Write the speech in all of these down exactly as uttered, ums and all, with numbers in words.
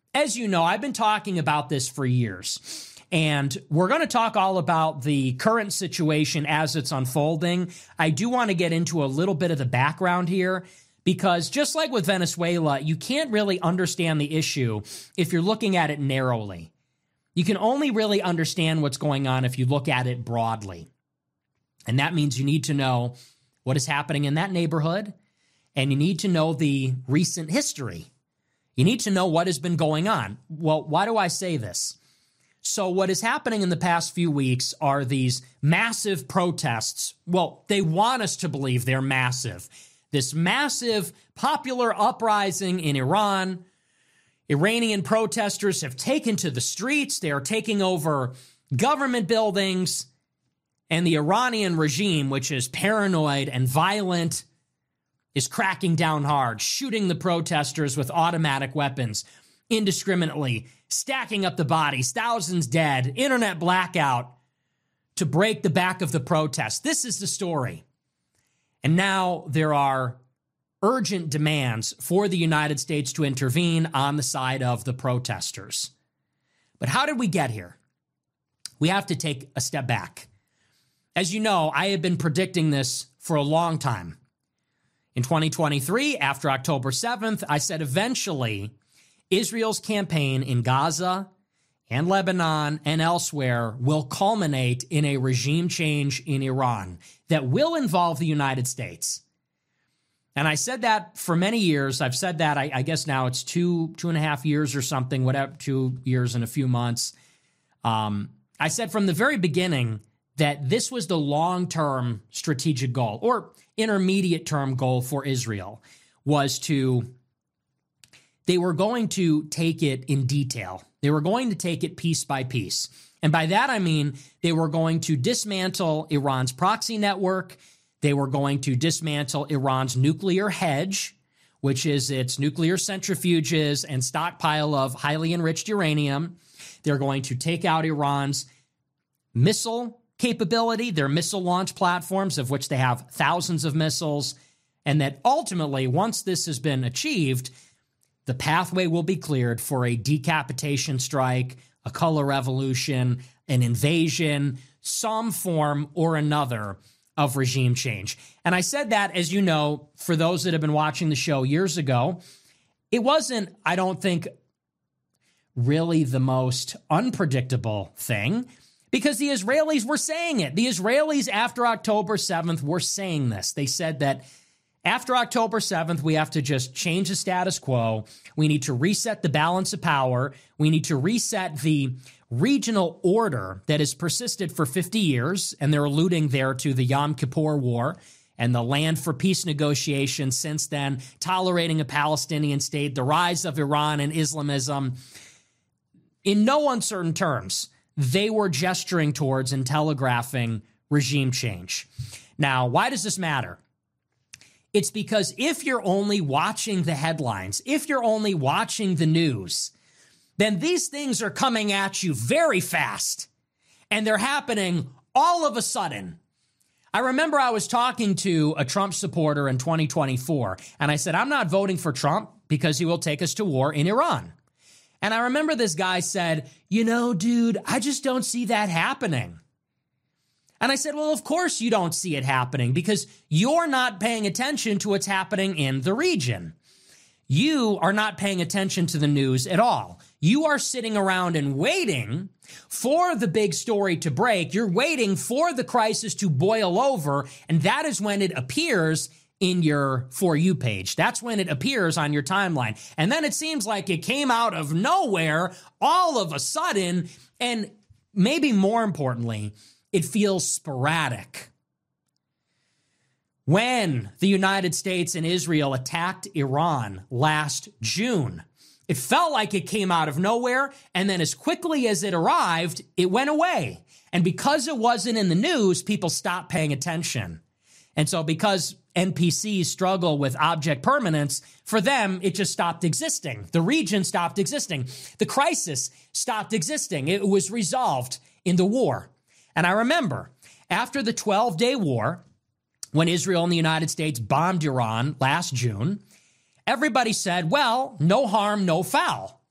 as you know, I've been talking about this for years. And we're going to talk all about the current situation as it's unfolding. I do want to get into a little bit of the background here, because just like with Venezuela, you can't really understand the issue if you're looking at it narrowly. You can only really understand what's going on if you look at it broadly. And that means you need to know what is happening in that neighborhood, and you need to know the recent history. You need to know what has been going on. Well, why do I say this? So what is happening in the past few weeks are these massive protests. Well, they want us to believe they're massive. This massive popular uprising in Iran. Iranian protesters have taken to the streets. They are taking over government buildings. And the Iranian regime, which is paranoid and violent, is cracking down hard, shooting the protesters with automatic weapons indiscriminately, stacking up the bodies, thousands dead, internet blackout to break the back of the protest. This is the story. And now there are urgent demands for the United States to intervene on the side of the protesters. But how did we get here? We have to take a step back. As you know, I have been predicting this for a long time. In twenty twenty-three, after October seventh, I said eventually Israel's campaign in Gaza and Lebanon and elsewhere will culminate in a regime change in Iran that will involve the United States. And I said that for many years. I've said that, I, I guess now it's two, two and a half years or something, whatever, two years and a few months. Um, I said from the very beginning that this was the long-term strategic goal or intermediate-term goal for Israel, was to They were going to take it in detail. They were going to take it piece by piece. And by that, I mean they were going to dismantle Iran's proxy network. They were going to dismantle Iran's nuclear hedge, which is its nuclear centrifuges and stockpile of highly enriched uranium. They're going to take out Iran's missile capability, their missile launch platforms, of which they have thousands of missiles. And that ultimately, once this has been achieved, the pathway will be cleared for a decapitation strike, a color revolution, an invasion, some form or another of regime change. And I said that, as you know, for those that have been watching the show years ago, it wasn't, I don't think, really the most unpredictable thing, because the Israelis were saying it. The Israelis, after October seventh, were saying this. They said that after October seventh, we have to just change the status quo. We need to reset the balance of power. We need to reset the regional order that has persisted for fifty years, and they're alluding there to the Yom Kippur War and the land for peace negotiations since then, tolerating a Palestinian state, the rise of Iran and Islamism. In no uncertain terms, they were gesturing towards and telegraphing regime change. Now, why does this matter? It's because if you're only watching the headlines, if you're only watching the news, then these things are coming at you very fast, and they're happening all of a sudden. I remember I was talking to a Trump supporter in twenty twenty-four, and I said, I'm not voting for Trump because he will take us to war in Iran. And I remember this guy said, you know, dude, I just don't see that happening. And I said, well, of course you don't see it happening because you're not paying attention to what's happening in the region. You are not paying attention to the news at all. You are sitting around and waiting for the big story to break. You're waiting for the crisis to boil over, and that is when it appears in your For You page. That's when it appears on your timeline. And then it seems like it came out of nowhere all of a sudden, and maybe more importantly, it feels sporadic. When the United States and Israel attacked Iran last June, it felt like it came out of nowhere, and then as quickly as it arrived, it went away. And because it wasn't in the news, people stopped paying attention. And so because N P Cs struggle with object permanence, for them, it just stopped existing. The region stopped existing. The crisis stopped existing. It was resolved in the war. And I remember after the twelve-day war, when Israel and the United States bombed Iran last June, everybody said, well, no harm, no foul.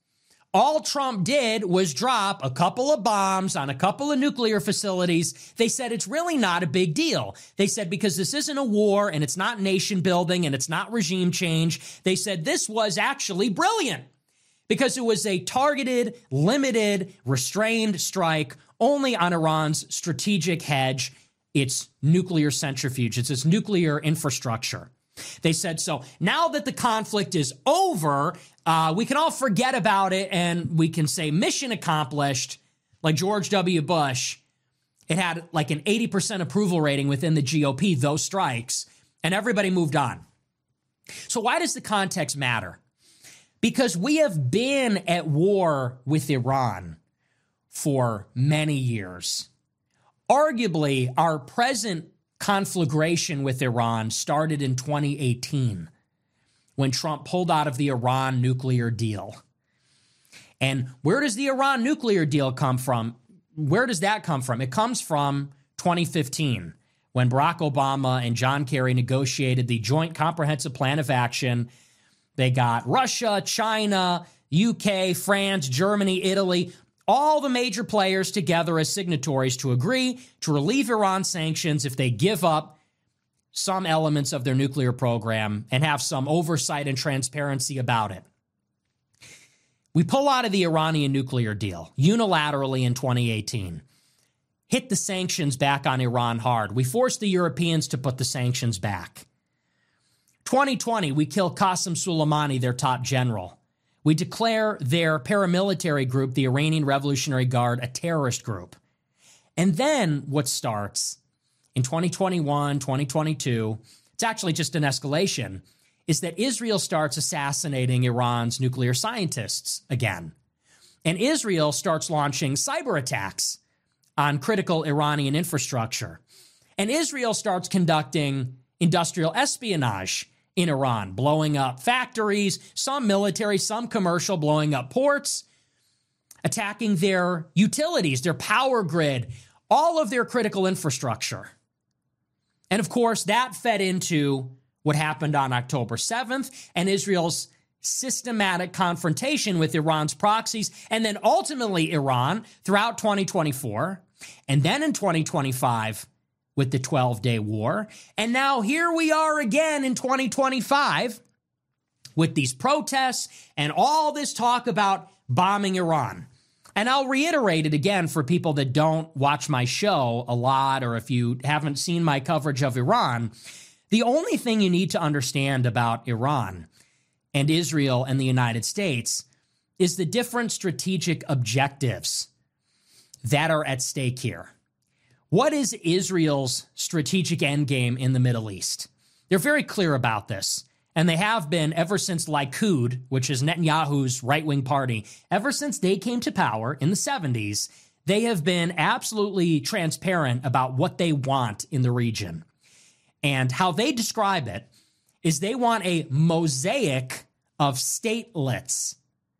All Trump did was drop a couple of bombs on a couple of nuclear facilities. They said it's really not a big deal. They said because this isn't a war and it's not nation building and it's not regime change, they said this was actually brilliant because it was a targeted, limited, restrained strike only on Iran's strategic hedge, its nuclear centrifuge, it's its nuclear infrastructure. They said, so now that the conflict is over, uh, we can all forget about it and we can say mission accomplished, like George W. Bush. It had like an eighty percent approval rating within the G O P, those strikes, and everybody moved on. So why does the context matter? Because we have been at war with Iran for many years. Arguably, our present conflagration with Iran started in twenty eighteen when Trump pulled out of the Iran nuclear deal. And where does the Iran nuclear deal come from? Where does that come from? It comes from twenty fifteen when Barack Obama and John Kerry negotiated the Joint Comprehensive Plan of Action. They got Russia, China, U K, France, Germany, Italy, all the major players together as signatories to agree to relieve Iran sanctions if they give up some elements of their nuclear program and have some oversight and transparency about it. We pull out of the Iranian nuclear deal unilaterally in twenty eighteen, hit the sanctions back on Iran hard. We forced the Europeans to put the sanctions back. twenty twenty, we kill Qasem Soleimani, their top general. We declare their paramilitary group, the Iranian Revolutionary Guard, a terrorist group. And then what starts in twenty twenty-one, twenty twenty-two, it's actually just an escalation, is that Israel starts assassinating Iran's nuclear scientists again. And Israel starts launching cyber attacks on critical Iranian infrastructure. And Israel starts conducting industrial espionage in Iran, blowing up factories, some military, some commercial, blowing up ports, attacking their utilities, their power grid, all of their critical infrastructure. And of course, that fed into what happened on October seventh and Israel's systematic confrontation with Iran's proxies, and then ultimately Iran throughout twenty twenty-four, and then in twenty twenty-five, with the twelve-day war. And now here we are again in twenty twenty-five with these protests and all this talk about bombing Iran. And I'll reiterate it again for people that don't watch my show a lot, or if you haven't seen my coverage of Iran. The only thing you need to understand about Iran and Israel and the United States is the different strategic objectives that are at stake here. What is Israel's strategic endgame in the Middle East? They're very clear about this, and they have been ever since Likud, which is Netanyahu's right-wing party, ever since they came to power in the seventies, they have been absolutely transparent about what they want in the region. And how they describe it is they want a mosaic of statelets,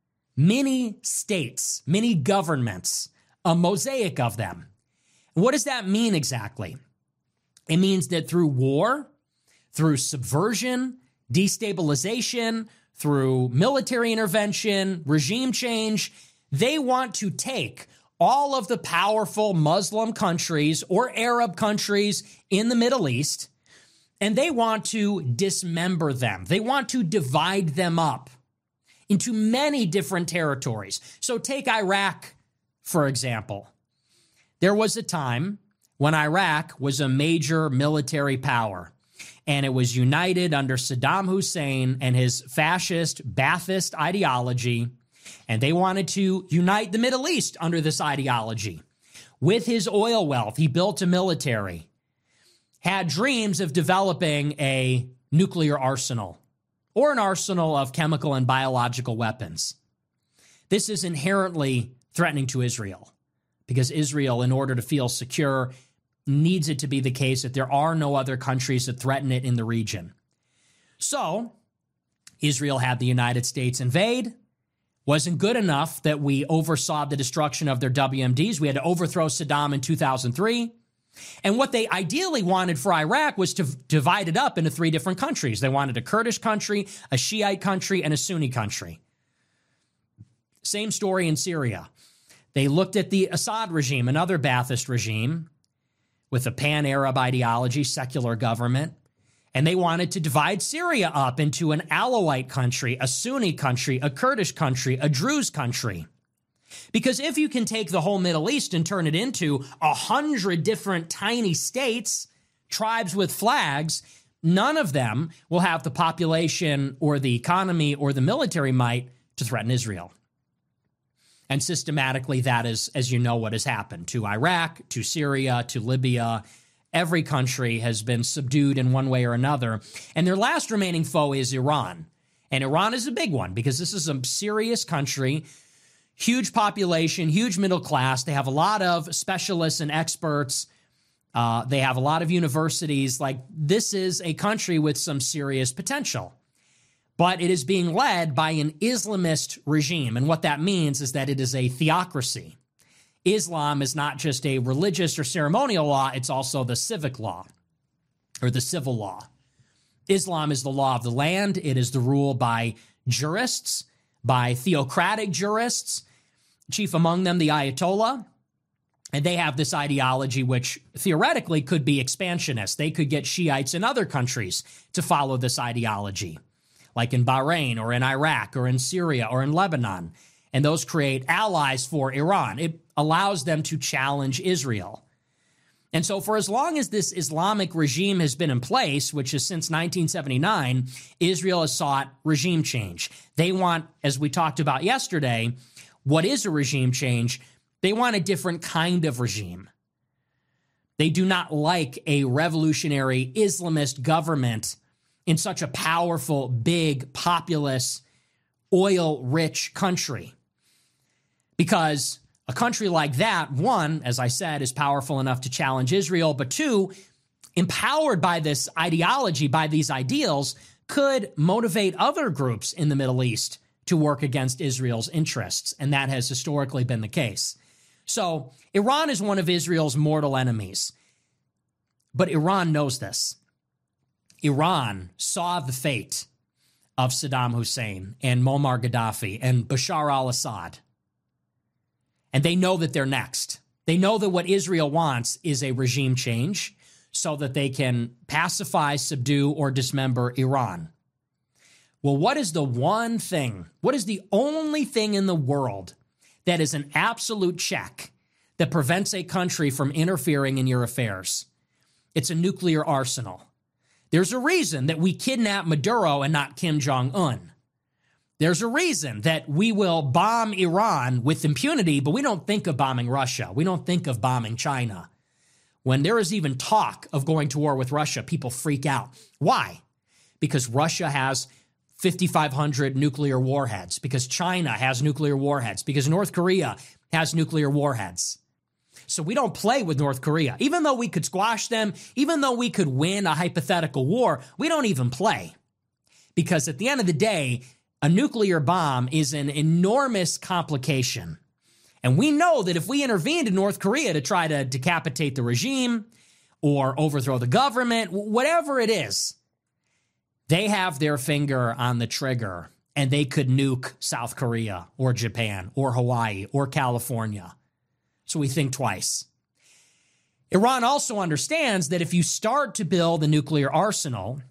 mini states, mini governments, a mosaic of them. What does that mean exactly? It means that through war, through subversion, destabilization, through military intervention, regime change, they want to take all of the powerful Muslim countries or Arab countries in the Middle East, and they want to dismember them. They want to divide them up into many different territories. So take Iraq, for example. There was a time when Iraq was a major military power, and it was united under Saddam Hussein and his fascist Ba'athist ideology, and they wanted to unite the Middle East under this ideology. With his oil wealth, he built a military, had dreams of developing a nuclear arsenal or an arsenal of chemical and biological weapons. This is inherently threatening to Israel, because Israel, in order to feel secure, needs it to be the case that there are no other countries that threaten it in the region. So, Israel had the United States invade. Wasn't good enough that we oversaw the destruction of their W M Ds. We had to overthrow Saddam in two thousand three. And what they ideally wanted for Iraq was to divide it up into three different countries. They wanted a Kurdish country, a Shiite country, and a Sunni country. Same story in Syria. They looked at the Assad regime, another Ba'athist regime with a pan-Arab ideology, secular government, and they wanted to divide Syria up into an Alawite country, a Sunni country, a Kurdish country, a Druze country. Because if you can take the whole Middle East and turn it into a hundred different tiny states, tribes with flags, none of them will have the population or the economy or the military might to threaten Israel. And systematically, that is, as you know, what has happened to Iraq, to Syria, to Libya. Every country has been subdued in one way or another. And their last remaining foe is Iran. And Iran is a big one because this is a serious country, huge population, huge middle class. They have a lot of specialists and experts. Uh, they have a lot of universities. Like, this is a country with some serious potential. But it is being led by an Islamist regime. And what that means is that it is a theocracy. Islam is not just a religious or ceremonial law, it's also the civic law or the civil law. Islam is the law of the land. It is the rule by jurists, by theocratic jurists, chief among them the Ayatollah. And they have this ideology which theoretically could be expansionist. They could get Shiites in other countries to follow this ideology, like in Bahrain or in Iraq or in Syria or in Lebanon. And those create allies for Iran. It allows them to challenge Israel. And so for as long as this Islamic regime has been in place, which is since nineteen seventy-nine, Israel has sought regime change. They want, as we talked about yesterday, what is a regime change? They want a different kind of regime. They do not like a revolutionary Islamist government in such a powerful, big, populous, oil-rich country. Because a country like that, one, as I said, is powerful enough to challenge Israel, but two, empowered by this ideology, by these ideals, could motivate other groups in the Middle East to work against Israel's interests, and that has historically been the case. So Iran is one of Israel's mortal enemies, but Iran knows this. Iran saw the fate of Saddam Hussein and Muammar Gaddafi and Bashar al-Assad. And they know that they're next. They know that what Israel wants is a regime change so that they can pacify, subdue, or dismember Iran. Well, what is the one thing, what is the only thing in the world that is an absolute check that prevents a country from interfering in your affairs? It's a nuclear arsenal. There's a reason that we kidnap Maduro and not Kim Jong-un. There's a reason that we will bomb Iran with impunity, but we don't think of bombing Russia. We don't think of bombing China. When there is even talk of going to war with Russia, people freak out. Why? Because Russia has fifty-five hundred nuclear warheads, because China has nuclear warheads, because North Korea has nuclear warheads. So we don't play with North Korea. Even though we could squash them, even though we could win a hypothetical war, we don't even play. Because at the end of the day, a nuclear bomb is an enormous complication. And we know that if we intervened in North Korea to try to decapitate the regime or overthrow the government, whatever it is, they have their finger on the trigger and they could nuke South Korea or Japan or Hawaii or California. So we think twice. Iran also understands that if you start to build a nuclear arsenal,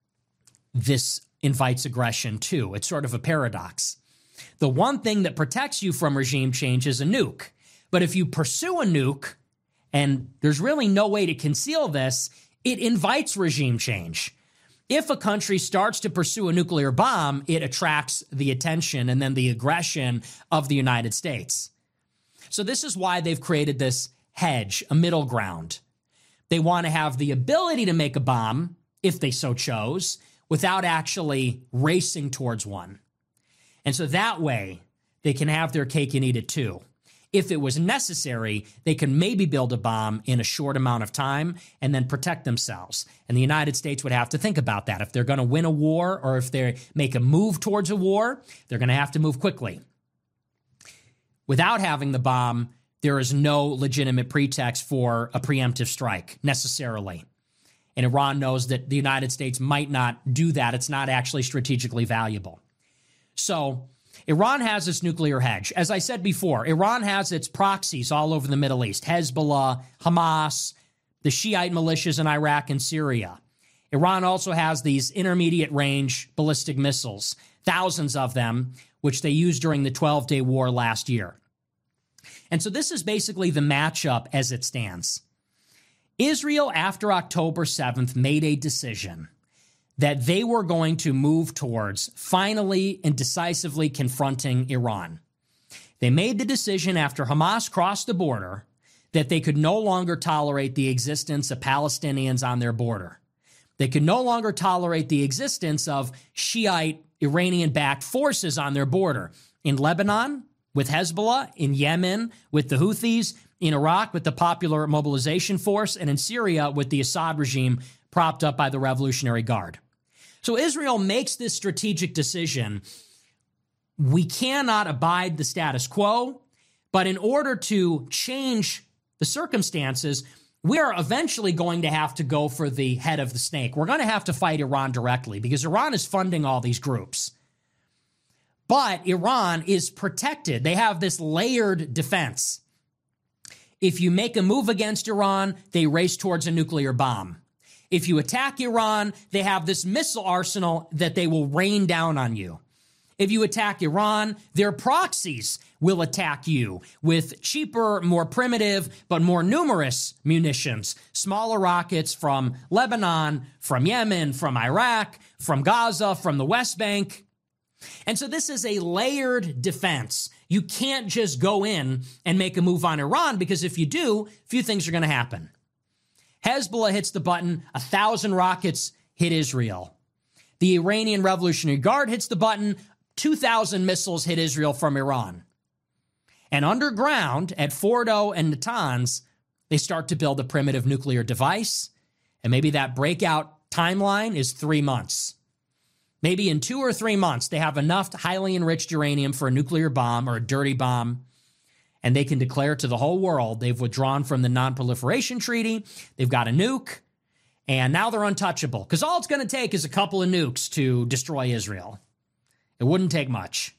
this invites aggression too. It's sort of a paradox. The one thing that protects you from regime change is a nuke. But if you pursue a nuke, and there's really no way to conceal this, it invites regime change. If a country starts to pursue a nuclear bomb, it attracts the attention and then the aggression of the United States. So this is why they've created this hedge, a middle ground. They want to have the ability to make a bomb, if they so chose, without actually racing towards one. And so that way, they can have their cake and eat it too. If it was necessary, they can maybe build a bomb in a short amount of time and then protect themselves. And the United States would have to think about that. If they're going to win a war or if they make a move towards a war, they're going to have to move quickly. Without having the bomb, there is no legitimate pretext for a preemptive strike necessarily. And Iran knows that the United States might not do that. It's not actually strategically valuable. So Iran has its nuclear hedge. As I said before, Iran has its proxies all over the Middle East, Hezbollah, Hamas, the Shiite militias in Iraq and Syria. Iran also has these intermediate range ballistic missiles, thousands of them, which they used during the twelve-day war last year. And so this is basically the matchup as it stands. Israel, after October seventh, made a decision that they were going to move towards finally and decisively confronting Iran. They made the decision after Hamas crossed the border that they could no longer tolerate the existence of Palestinians on their border. They could no longer tolerate the existence of Shiite Iranian-backed forces on their border. In Lebanon, with Hezbollah, in Yemen, with the Houthis, in Iraq, with the Popular Mobilization Force, and in Syria, with the Assad regime propped up by the Revolutionary Guard. So Israel makes this strategic decision. We cannot abide the status quo, but in order to change the circumstances, we're eventually going to have to go for the head of the snake. We're going to have to fight Iran directly because Iran is funding all these groups. But Iran is protected. They have this layered defense. If you make a move against Iran, they race towards a nuclear bomb. If you attack Iran, they have this missile arsenal that they will rain down on you. If you attack Iran, their proxies will attack you with cheaper, more primitive, but more numerous munitions, smaller rockets from Lebanon, from Yemen, from Iraq, from Gaza, from the West Bank. And so this is a layered defense. You can't just go in and make a move on Iran because if you do, a few things are going to happen. Hezbollah hits the button, a thousand rockets hit Israel. The Iranian Revolutionary Guard hits the button, two thousand missiles hit Israel from Iran. And underground at Fordo and Natanz, they start to build a primitive nuclear device. And maybe that breakout timeline is three months. Maybe in two or three months, they have enough highly enriched uranium for a nuclear bomb or a dirty bomb. And they can declare to the whole world they've withdrawn from the Non-Proliferation Treaty. They've got a nuke. And now they're untouchable. Because all it's going to take is a couple of nukes to destroy Israel. It wouldn't take much.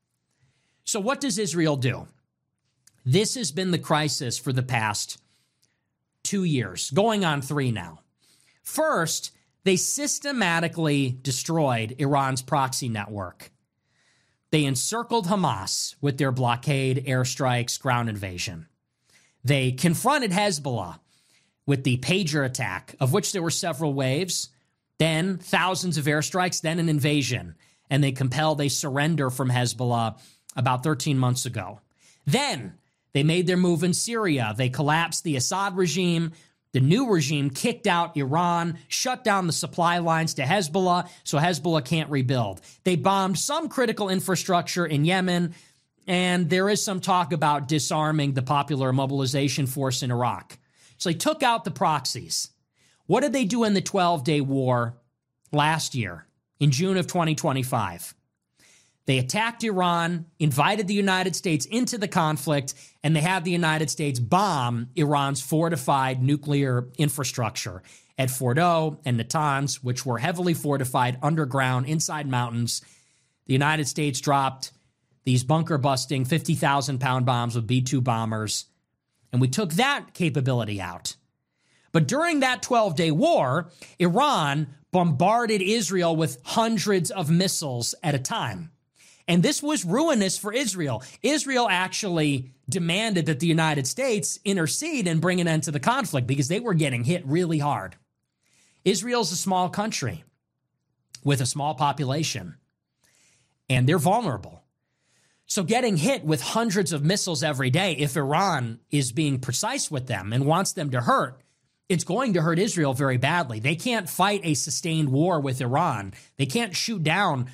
So what does Israel do? This has been the crisis for the past two years, going on three now. First, they systematically destroyed Iran's proxy network. They encircled Hamas with their blockade, airstrikes, ground invasion. They confronted Hezbollah with the pager attack, of which there were several waves, then thousands of airstrikes, then an invasion. And they compelled a surrender from Hezbollah about thirteen months ago. Then they made their move in Syria. They collapsed the Assad regime. The new regime kicked out Iran, shut down the supply lines to Hezbollah, so Hezbollah can't rebuild. They bombed some critical infrastructure in Yemen, and there is some talk about disarming the Popular Mobilization Force in Iraq. So they took out the proxies. What did they do in the twelve-day war last year, in June of twenty twenty-five? They attacked Iran, invited the United States into the conflict, and they had the United States bomb Iran's fortified nuclear infrastructure at Fordo and Natanz, which were heavily fortified underground inside mountains. The United States dropped these bunker-busting fifty thousand pound bombs with B two bombers, and we took that capability out. But during that twelve-day war, Iran bombarded Israel with hundreds of missiles at a time. And this was ruinous for Israel. Israel actually demanded that the United States intercede and bring an end to the conflict because they were getting hit really hard. Israel's a small country with a small population, and they're vulnerable. So getting hit with hundreds of missiles every day, if Iran is being precise with them and wants them to hurt, it's going to hurt Israel very badly. They can't fight a sustained war with Iran. They can't shoot down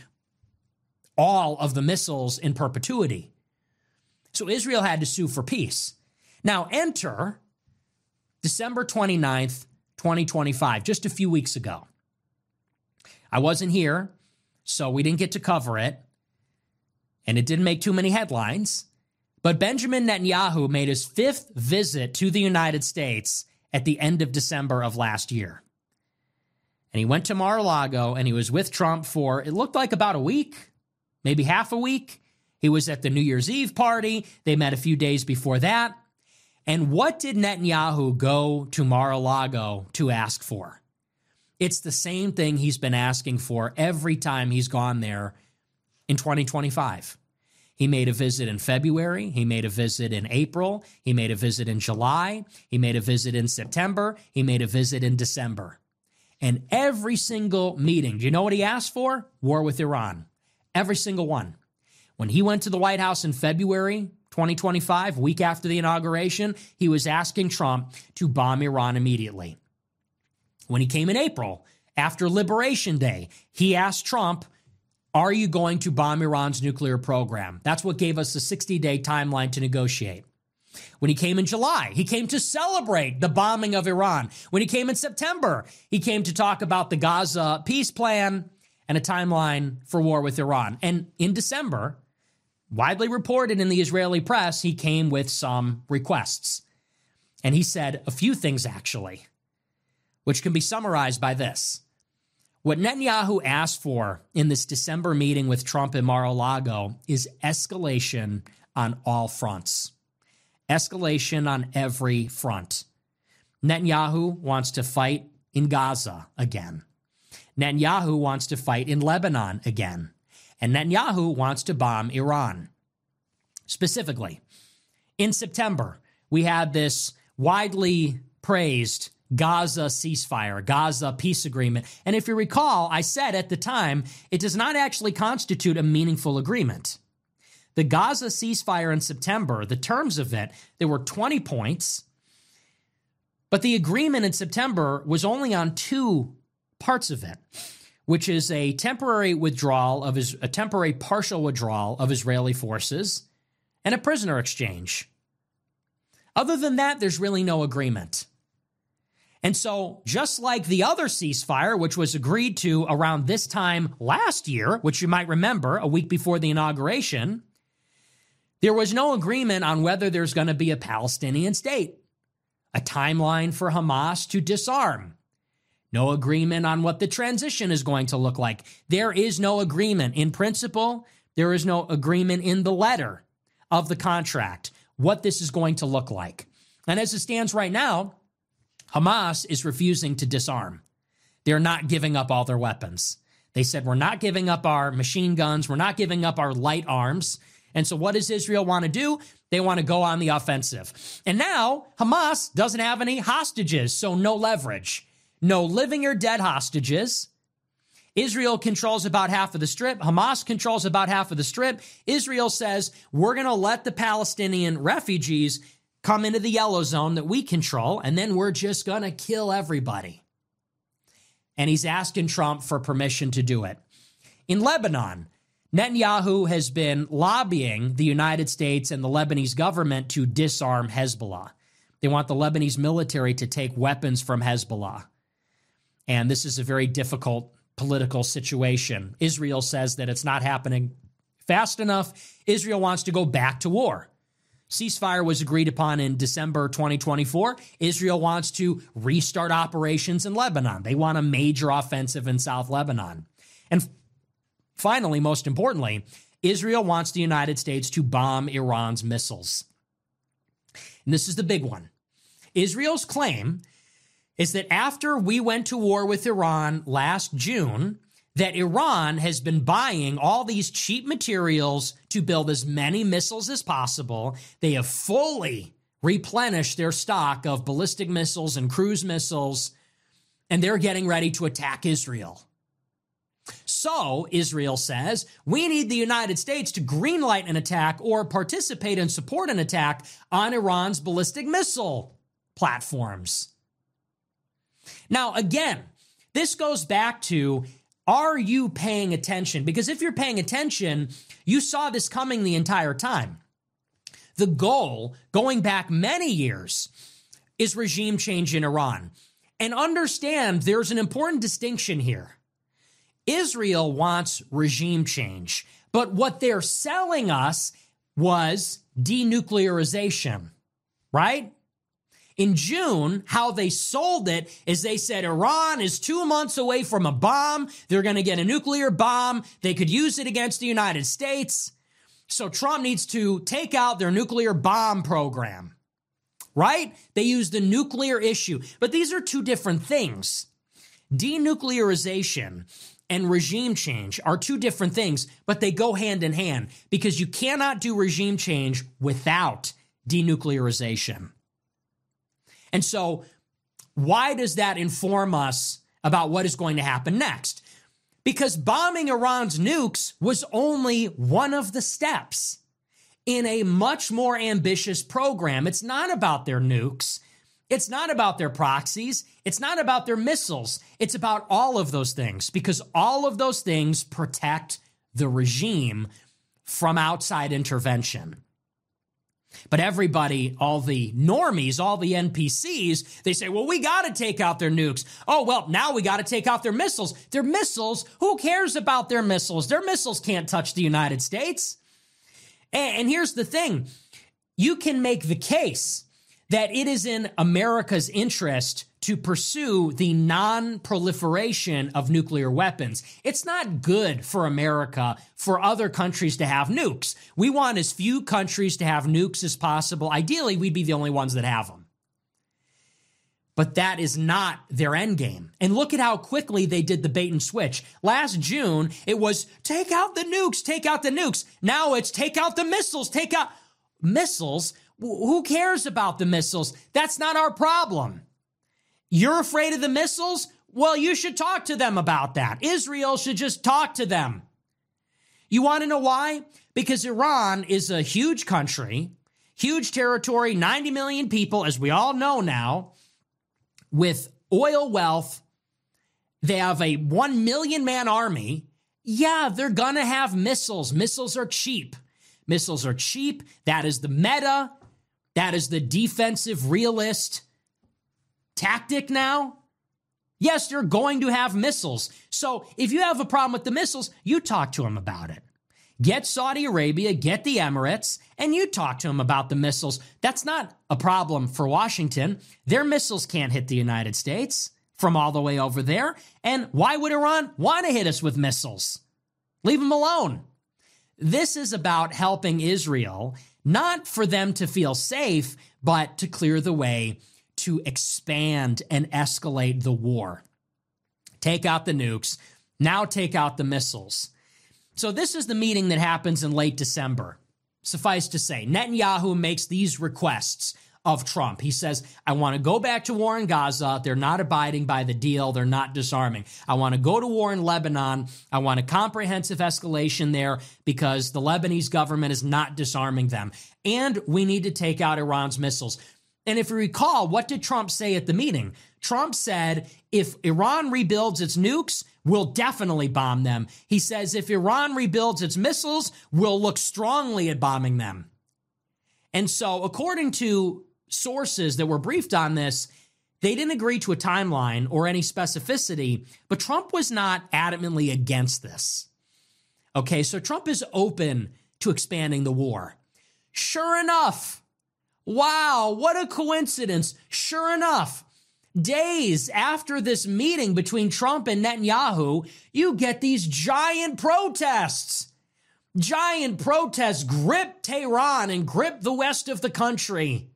all of the missiles in perpetuity. So Israel had to sue for peace. Now enter December twenty-ninth, twenty twenty-five, just a few weeks ago. I wasn't here, so we didn't get to cover it, and it didn't make too many headlines, but Benjamin Netanyahu made his fifth visit to the United States at the end of December of last year. And he went to Mar-a-Lago, and he was with Trump for, it looked like about a week, maybe half a week, He was at the New Year's Eve party. They met a few days before that. And what did Netanyahu go to Mar-a-Lago to ask for? It's the same thing he's been asking for every time he's gone there in twenty twenty-five. He made a visit in February. He made a visit in April. He made a visit in July. He made a visit in September. He made a visit in December. And every single meeting, do you know what he asked for? War with Iran. Every single one. When he went to the White House in February twenty twenty-five, week after the inauguration, he was asking Trump to bomb Iran immediately. When he came in April, after Liberation Day, he asked Trump, are you going to bomb Iran's nuclear program? That's what gave us a sixty-day timeline to negotiate. When he came in July, he came to celebrate the bombing of Iran. When he came in September, he came to talk about the Gaza peace plan and a timeline for war with Iran. And in December, widely reported in the Israeli press, he came with some requests. And he said a few things, actually, which can be summarized by this. What Netanyahu asked for in this December meeting with Trump in Mar-a-Lago is escalation on all fronts. Escalation on every front. Netanyahu wants to fight in Gaza again. Netanyahu wants to fight in Lebanon again. And Netanyahu wants to bomb Iran. Specifically, in September, we had this widely praised Gaza ceasefire, Gaza peace agreement. And if you recall, I said at the time, it does not actually constitute a meaningful agreement. The Gaza ceasefire in September, the terms of it, there were twenty points, but the agreement in September was only on two parts of it, which is a temporary withdrawal of his, a temporary partial withdrawal of Israeli forces and a prisoner exchange. Other than that, there's really no agreement. And so just like the other ceasefire, which was agreed to around this time last year, which you might remember a week before the inauguration, there was no agreement on whether there's going to be a Palestinian state, a timeline for Hamas to disarm, no agreement on what the transition is going to look like. There is no agreement in principle. There is no agreement in the letter of the contract, what this is going to look like. And as it stands right now, Hamas is refusing to disarm. They're not giving up all their weapons. They said, we're not giving up our machine guns. We're not giving up our light arms. And so what does Israel want to do? They want to go on the offensive. And now Hamas doesn't have any hostages, so no leverage. No living or dead hostages. Israel controls about half of the strip. Hamas controls about half of the strip. Israel says, we're going to let the Palestinian refugees come into the yellow zone that we control, and then we're just going to kill everybody. And he's asking Trump for permission to do it. In Lebanon, Netanyahu has been lobbying the United States and the Lebanese government to disarm Hezbollah. They want the Lebanese military to take weapons from Hezbollah. And this is a very difficult political situation. Israel says that it's not happening fast enough. Israel wants to go back to war. Ceasefire was agreed upon in December twenty twenty-four. Israel wants to restart operations in Lebanon. They want a major offensive in South Lebanon. And finally, most importantly, Israel wants the United States to bomb Iran's missiles. And this is the big one. Israel's claim is that after we went to war with Iran last June, that Iran has been buying all these cheap materials to build as many missiles as possible. They have fully replenished their stock of ballistic missiles and cruise missiles, and they're getting ready to attack Israel. So, Israel says, we need the United States to greenlight an attack or participate and support an attack on Iran's ballistic missile platforms. Now, again, this goes back to, are you paying attention? Because if you're paying attention, you saw this coming the entire time. The goal, going back many years, is regime change in Iran. And understand there's an important distinction here. Israel wants regime change, but what they're selling us was denuclearization, right? In June, how they sold it is they said Iran is two months away from a bomb. They're going to get a nuclear bomb. They could use it against the United States. So Trump needs to take out their nuclear bomb program, right? They use the nuclear issue, but these are two different things. Denuclearization and regime change are two different things, but they go hand in hand because you cannot do regime change without denuclearization. And so why does that inform us about what is going to happen next? Because bombing Iran's nukes was only one of the steps in a much more ambitious program. It's not about their nukes. It's not about their proxies. It's not about their missiles. It's about all of those things, because all of those things protect the regime from outside intervention. But everybody, all the normies, all the N P Cs, they say, well, we got to take out their nukes. Oh, well, now we got to take out their missiles. Their missiles, who cares about their missiles? Their missiles can't touch the United States. And here's the thing. You can make the case that it is in America's interest to pursue the non-proliferation of nuclear weapons. It's not good for America for other countries to have nukes. We want as few countries to have nukes as possible. Ideally, we'd be the only ones that have them. But that is not their end game. And look at how quickly they did the bait and switch. Last June, it was take out the nukes, take out the nukes. Now it's take out the missiles, take out missiles. Who cares about the missiles? That's not our problem. You're afraid of the missiles? Well, you should talk to them about that. Israel should just talk to them. You want to know why? Because Iran is a huge country, huge territory, ninety million people, as we all know now, with oil wealth. They have a one million man army. Yeah, they're going to have missiles. Missiles are cheap. Missiles are cheap. That is the meta. That is the defensive realist tactic now. Yes, you're going to have missiles. So if you have a problem with the missiles, you talk to them about it. Get Saudi Arabia, get the Emirates, and you talk to them about the missiles. That's not a problem for Washington. Their missiles can't hit the United States from all the way over there. And why would Iran want to hit us with missiles? Leave them alone. This is about helping Israel, not for them to feel safe, but to clear the way to expand and escalate the war. Take out the nukes. Now take out the missiles. So this is the meeting that happens in late December. Suffice to say, Netanyahu makes these requests of Trump. He says, I want to go back to war in Gaza. They're not abiding by the deal. They're not disarming. I want to go to war in Lebanon. I want a comprehensive escalation there because the Lebanese government is not disarming them. And we need to take out Iran's missiles. And if you recall, what did Trump say at the meeting? Trump said, if Iran rebuilds its nukes, we'll definitely bomb them. He says, if Iran rebuilds its missiles, we'll look strongly at bombing them. And so, according to sources that were briefed on this, they didn't agree to a timeline or any specificity, but Trump was not adamantly against this. Okay, so Trump is open to expanding the war. Sure enough, wow, what a coincidence. Sure enough, days after this meeting between Trump and Netanyahu, you get these giant protests. Giant protests grip Tehran and grip the west of the country.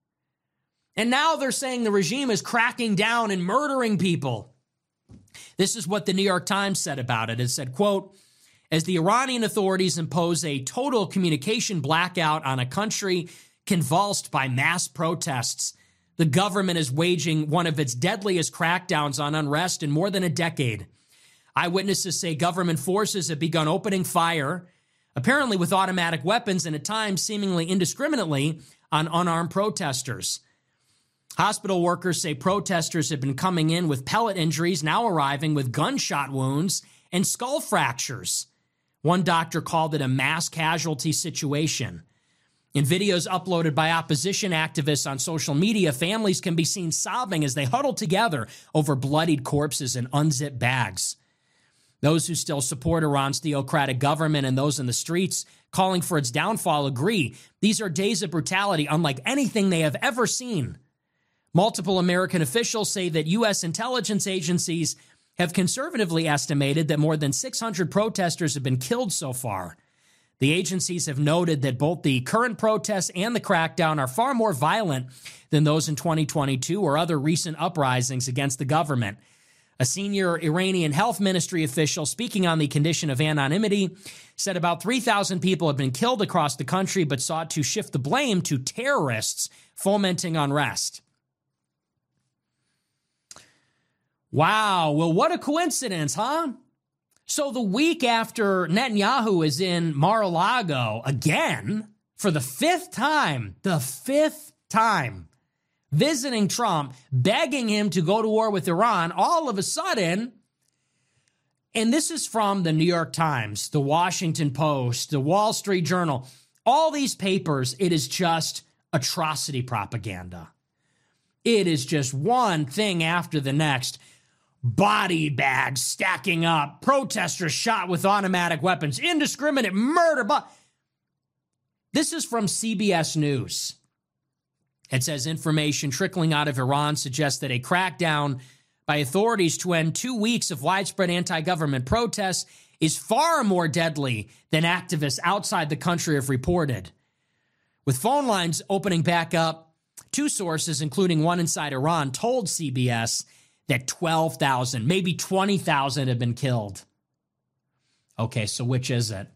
And now they're saying the regime is cracking down and murdering people. This is what the New York Times said about it. It said, quote, as the Iranian authorities impose a total communication blackout on a country convulsed by mass protests, the government is waging one of its deadliest crackdowns on unrest in more than a decade. Eyewitnesses say government forces have begun opening fire, apparently with automatic weapons and at times seemingly indiscriminately, on unarmed protesters. Hospital workers say protesters have been coming in with pellet injuries, now arriving with gunshot wounds and skull fractures. One doctor called it a mass casualty situation. In videos uploaded by opposition activists on social media, families can be seen sobbing as they huddle together over bloodied corpses and unzipped bags. Those who still support Iran's theocratic government and those in the streets calling for its downfall agree these are days of brutality unlike anything they have ever seen. Multiple American officials say that U S intelligence agencies have conservatively estimated that more than six hundred protesters have been killed so far. The agencies have noted that both the current protests and the crackdown are far more violent than those in twenty twenty-two or other recent uprisings against the government. A senior Iranian health ministry official speaking on the condition of anonymity said about three thousand people have been killed across the country, but sought to shift the blame to terrorists fomenting unrest. Wow, well, what a coincidence, huh? So the week after Netanyahu is in Mar-a-Lago again, for the fifth time, the fifth time, visiting Trump, begging him to go to war with Iran, all of a sudden, and this is from the New York Times, the Washington Post, the Wall Street Journal, all these papers, it is just atrocity propaganda. It is just one thing after the next. Body bags stacking up, protesters shot with automatic weapons, indiscriminate murder. But this is from C B S News. It says information trickling out of Iran suggests that a crackdown by authorities to end two weeks of widespread anti-government protests is far more deadly than activists outside the country have reported. With phone lines opening back up, two sources, including one inside Iran, told C B S that twelve thousand, maybe twenty thousand have been killed. Okay, so which is it?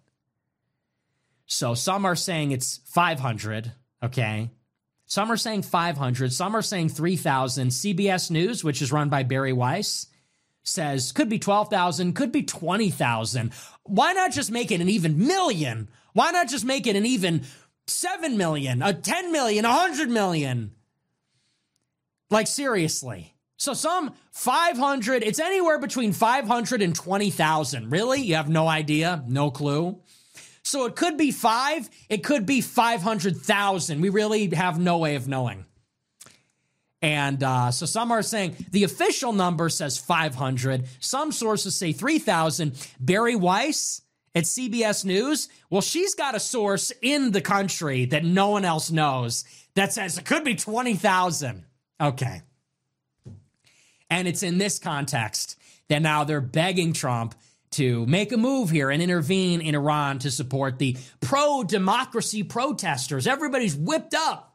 So some are saying it's five hundred, okay? Some are saying five hundred, some are saying three thousand. C B S News, which is run by Barry Weiss, says could be twelve thousand, could be twenty thousand. Why not just make it an even million? Why not just make it an even seven million, a ten million, a one hundred million? Like, seriously. So some five hundred, it's anywhere between five hundred and twenty thousand. Really? You have no idea? No clue? So it could be five, it could be five hundred thousand. We really have no way of knowing. And uh, so some are saying the official number says five hundred. Some sources say three thousand. Barry Weiss at C B S News, well, she's got a source in the country that no one else knows that says it could be twenty thousand. Okay. And it's in this context that now they're begging Trump to make a move here and intervene in Iran to support the pro-democracy protesters. Everybody's whipped up.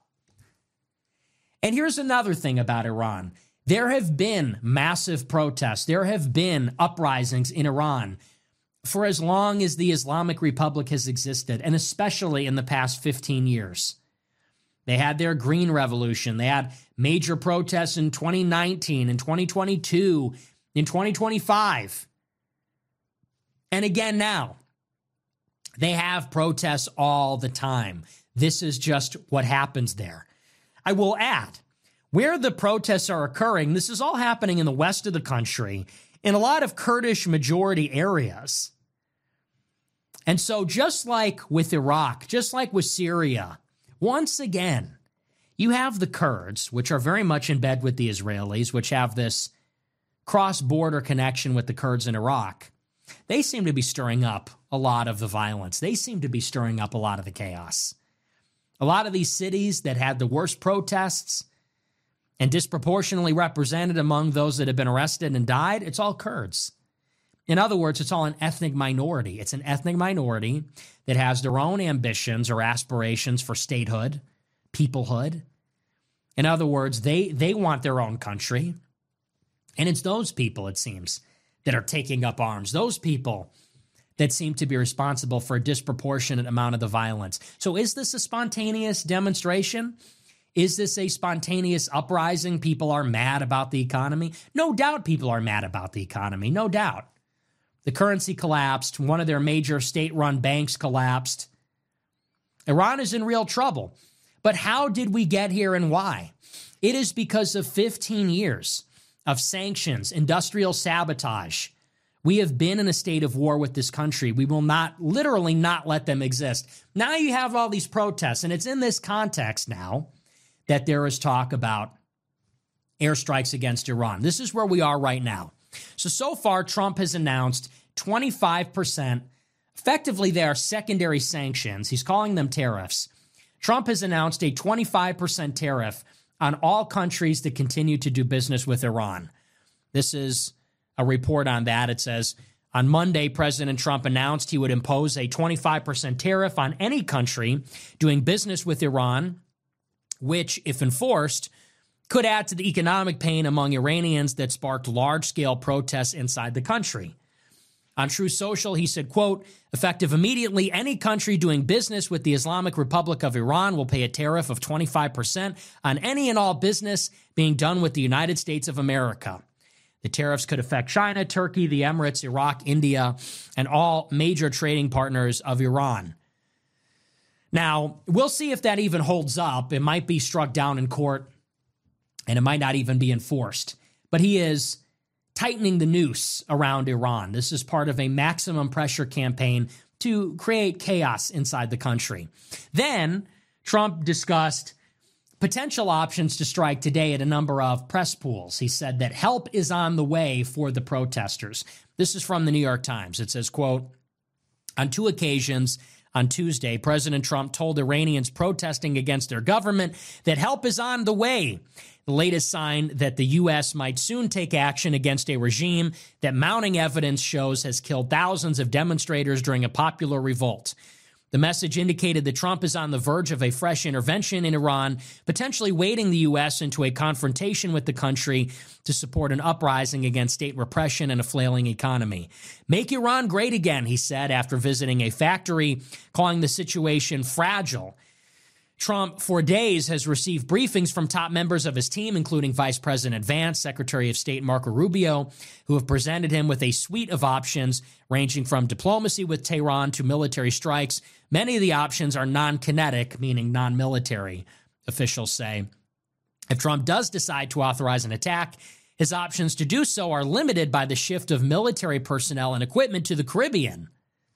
And here's another thing about Iran. There have been massive protests. There have been uprisings in Iran for as long as the Islamic Republic has existed, and especially in the past fifteen years. They had their Green Revolution. They had major protests in twenty nineteen, in twenty twenty-two, in twenty twenty-five. And again now, they have protests all the time. This is just what happens there. I will add, where the protests are occurring, this is all happening in the west of the country, in a lot of Kurdish majority areas. And so just like with Iraq, just like with Syria, once again, you have the Kurds, which are very much in bed with the Israelis, which have this cross-border connection with the Kurds in Iraq. They seem to be stirring up a lot of the violence. They seem to be stirring up a lot of the chaos. A lot of these cities that had the worst protests and disproportionately represented among those that have been arrested and died, it's all Kurds. In other words, it's all an ethnic minority. It's an ethnic minority that has their own ambitions or aspirations for statehood, peoplehood. In other words, they, they want their own country. And it's those people, it seems, that are taking up arms. Those people that seem to be responsible for a disproportionate amount of the violence. So is this a spontaneous demonstration? Is this a spontaneous uprising? People are mad about the economy? No doubt people are mad about the economy. No doubt. The currency collapsed. One of their major state-run banks collapsed. Iran is in real trouble. But how did we get here and why? It is because of fifteen years of sanctions, industrial sabotage. We have been in a state of war with this country. We will not, literally not let them exist. Now you have all these protests, and it's in this context now that there is talk about airstrikes against Iran. This is where we are right now. So, so far, Trump has announced twenty-five percent. Effectively, they are secondary sanctions. He's calling them tariffs. Trump has announced a twenty-five percent tariff on all countries that continue to do business with Iran. This is a report on that. It says On Monday, President Trump announced he would impose a twenty-five percent tariff on any country doing business with Iran, which, if enforced, could add to the economic pain among Iranians that sparked large-scale protests inside the country. On Truth Social, he said, quote, effective immediately, any country doing business with the Islamic Republic of Iran will pay a tariff of twenty-five percent on any and all business being done with the United States of America. The tariffs could affect China, Turkey, the Emirates, Iraq, India, and all major trading partners of Iran. Now, we'll see if that even holds up. It might be struck down in court, and it might not even be enforced. But he is tightening the noose around Iran. This is part of a maximum pressure campaign to create chaos inside the country. Then Trump discussed potential options to strike today at a number of press pools. He said that help is on the way for the protesters. This is from the New York Times. It says, quote, on two occasions on Tuesday, President Trump told Iranians protesting against their government that help is on the way. The latest sign that the U S might soon take action against a regime that mounting evidence shows has killed thousands of demonstrators during a popular revolt. The message indicated that Trump is on the verge of a fresh intervention in Iran, potentially wading the U S into a confrontation with the country to support an uprising against state repression and a flailing economy. Make Iran great again, he said after visiting a factory, calling the situation fragile. Trump, for days, has received briefings from top members of his team, including Vice President Vance, Secretary of State Marco Rubio, who have presented him with a suite of options ranging from diplomacy with Tehran to military strikes. Many of the options are non-kinetic, meaning non-military, officials say. If Trump does decide to authorize an attack, his options to do so are limited by the shift of military personnel and equipment to the Caribbean,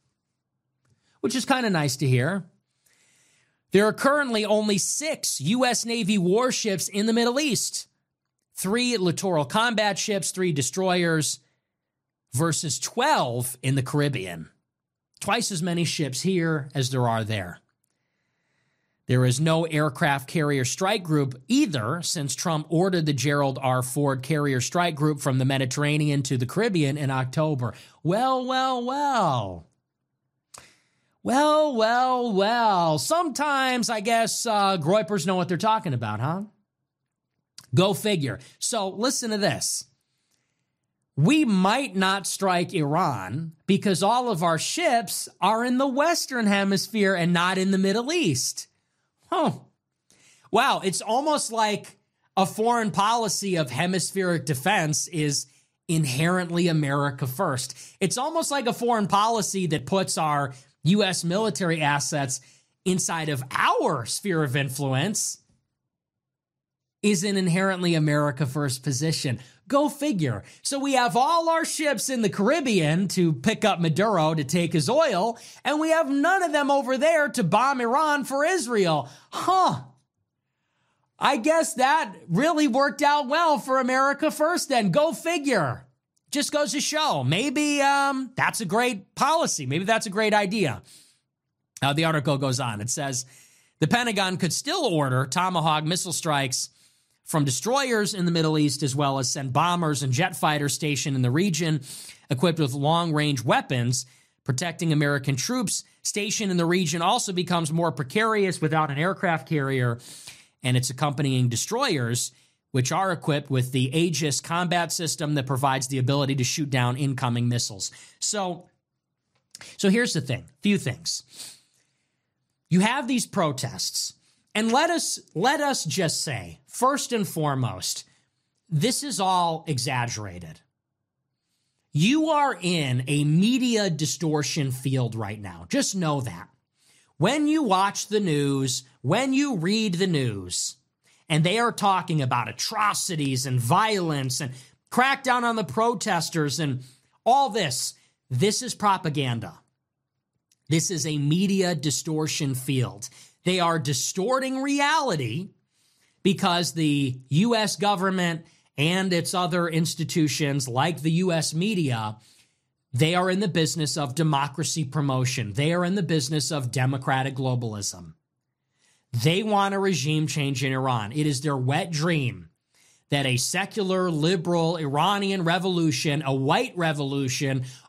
which is kind of nice to hear. There are currently only six U S Navy warships in the Middle East. Three littoral combat ships, three destroyers, versus twelve in the Caribbean. Twice as many ships here as there are there. There is no aircraft carrier strike group either, since Trump ordered the Gerald R. Ford carrier strike group from the Mediterranean to the Caribbean in October. Well, well, well. Well, well, well. Sometimes, I guess, uh, Groypers know what they're talking about, huh? Go figure. So listen to this. We might not strike Iran because all of our ships are in the Western Hemisphere and not in the Middle East. Huh. Wow, it's almost like a foreign policy of hemispheric defense is inherently America first. It's almost like a foreign policy that puts our U S military assets inside of our sphere of influence is an inherently America first position. Go figure. So we have all our ships in the Caribbean to pick up Maduro to take his oil, and we have none of them over there to bomb Iran for Israel. Huh. I guess that really worked out well for America first then. Go figure. Just goes to show, maybe um, that's a great policy. Maybe that's a great idea. Uh, the article goes on. It says, the Pentagon could still order Tomahawk missile strikes from destroyers in the Middle East, as well as send bombers and jet fighters stationed in the region equipped with long-range weapons. Protecting American troops stationed in the region also becomes more precarious without an aircraft carrier and its accompanying destroyers, which are equipped with the Aegis combat system that provides the ability to shoot down incoming missiles. So, so here's the thing, few things. You have these protests, and let us, let us just say, first and foremost, this is all exaggerated. You are in a media distortion field right now. Just know that. When you watch the news, when you read the news, and they are talking about atrocities and violence and crackdown on the protesters and all this. This is propaganda. This is a media distortion field. They are distorting reality because the U S government and its other institutions like the U S media, they are in the business of democracy promotion. They are in the business of democratic globalism. They want a regime change in Iran. It is their wet dream that a secular, liberal Iranian revolution, a white revolution,